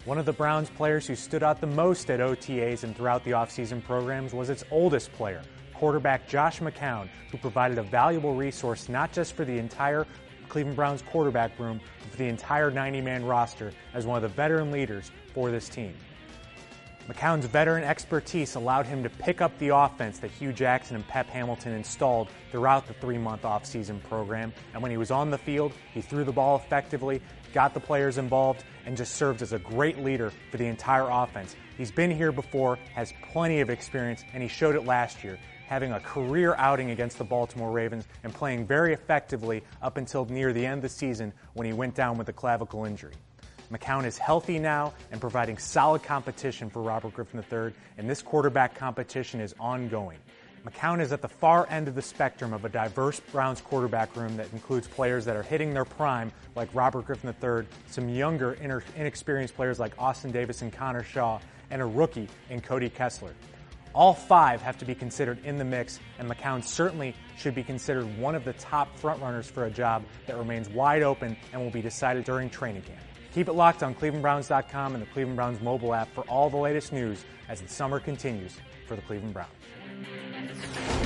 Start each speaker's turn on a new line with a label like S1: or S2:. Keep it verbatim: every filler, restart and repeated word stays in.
S1: One of the Browns players who stood out the most at O T As and throughout the offseason programs was its oldest player, quarterback Josh McCown, who provided a valuable resource not just for the entire Cleveland Browns quarterback room, but for the entire ninety-man roster as one of the veteran leaders for this team. McCown's veteran expertise allowed him to pick up the offense that Hugh Jackson and Pep Hamilton installed throughout the three-month offseason program, and when he was on the field, he threw the ball effectively, got the players involved, and just served as a great leader for the entire offense. He's been here before, has plenty of experience, and he showed it last year, having a career outing against the Baltimore Ravens and playing very effectively up until near the end of the season when he went down with a clavicle injury. McCown is healthy now and providing solid competition for Robert Griffin the third, and this quarterback competition is ongoing. McCown is at the far end of the spectrum of a diverse Browns quarterback room that includes players that are hitting their prime, like Robert Griffin the third, some younger, inexperienced players like Austin Davis and Connor Shaw, and a rookie in Cody Kessler. All five have to be considered in the mix, and McCown certainly should be considered one of the top frontrunners for a job that remains wide open and will be decided during training camp. Keep it locked on Cleveland Browns dot com and the Cleveland Browns mobile app for all the latest news as the summer continues for the Cleveland Browns.